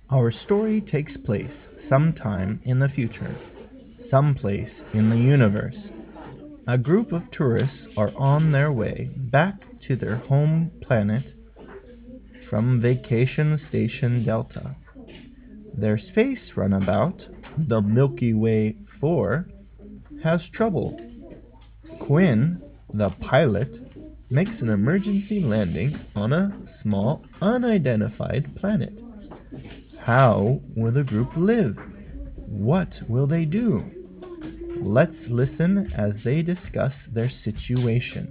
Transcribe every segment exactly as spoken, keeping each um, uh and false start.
Our story takes place sometime in the future, someplace in the universe. A group of tourists are on their way back to their home planet from Vacation Station Delta. Their space runabout, the Milky Way four, has trouble. Quinn, the pilot, makes an emergency landing on a small unidentified planet. How will the group live? What will they do? Let's listen as they discuss their situation.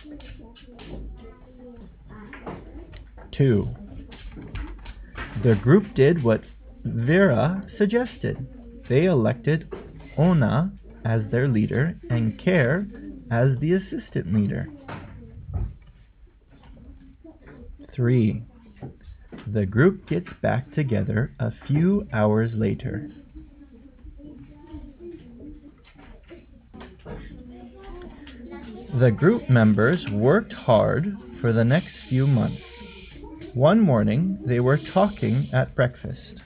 two. The group did what Vera suggested. They elected Ona as their leader and Care as the assistant leader. three. The group gets back together a few hours later. The group members worked hard for the next few months. One morning, they were talking at breakfast.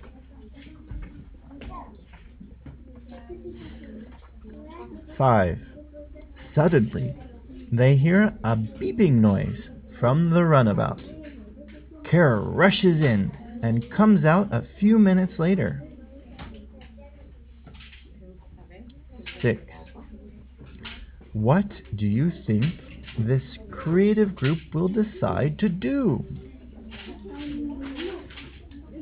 five. Suddenly, they hear a beeping noise from the runabout. Kara rushes in and comes out a few minutes later. six. What do you think this creative group will decide to do?